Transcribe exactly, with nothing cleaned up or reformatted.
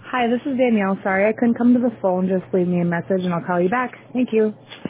Hi, this is Danielle. Sorry I couldn't come to the phone. Just leave me a message and I'll call you back. Thank you.